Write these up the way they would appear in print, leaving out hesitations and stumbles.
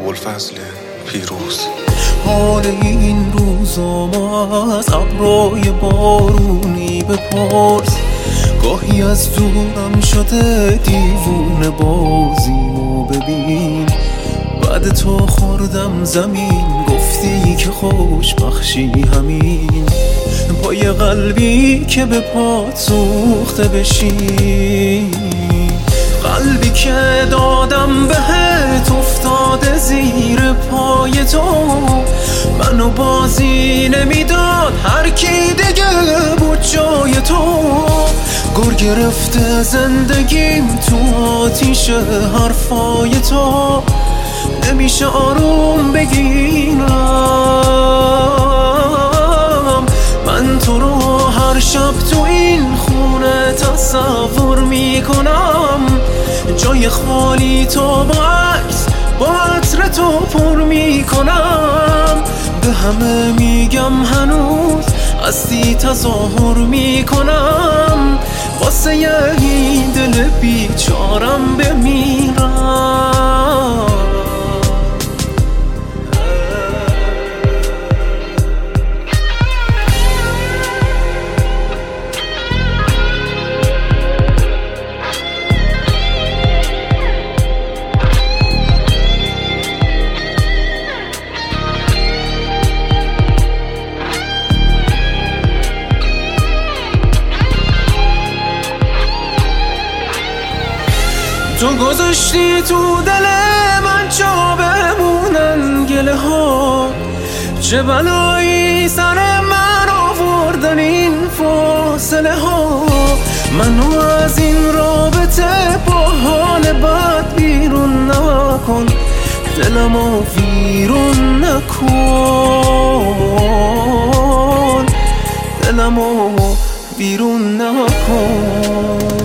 ابوالفضل پیروز. حال این روزا ما از ابرای بارونی بپرس، گاهی از دورم شده دیوونه بازیمو ببین. بعد تو خوردم زمین، گفتی که خوشبخشی همین. با یه قلبی که به پات سوخته بشی، قلبی که دادم بهت افتاده زیر پای تو. منو بازی نمیداد هر کی دیگه بود جای تو. گر گرفته زندگیم تو آتیش حرفای تو، نمیشه آروم بگیرم. من تو رو هر شب تو این خونه تصور میکنم، جای خالی تو با عکس با عطر تو پر میکنم. به همه میگم هنوز هستی تظاهر میکنم، واسه این دل بیچارم بمیرم. تو گذاشتی تو دل من جا بمونن گله ها، چه بلایی سر من آوردن این فاصله ها. منو از این رابطه با حال بد بیرون نکن، دلمو ویرون نکن، دلمو ویرون نکن.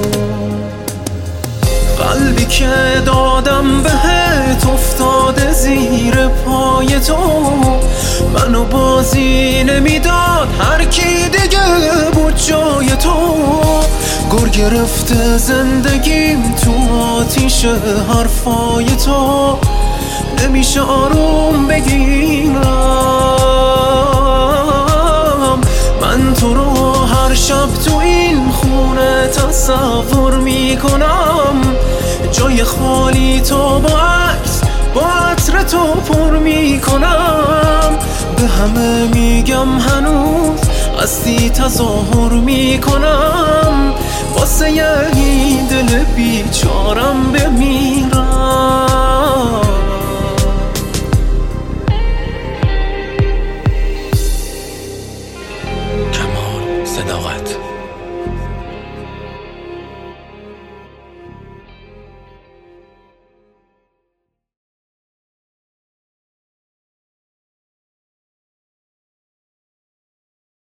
قلبی که دادم بهت افتاده زیر پای تو. منو بازی نمیداد هر کی دیگه بود جای تو. گر گرفته زندگیم تو آتیش حرفای تو، نمیشه آروم بگیرم. من تو رو هر شب تو این خونه تصور میکنم، جای خالی تو با عکس با عطر تو پر میکنم. به همه میگم هنوز هستی تظاهر میکنم، واسه این دل بیچارم بمیرم. کمال صداقت.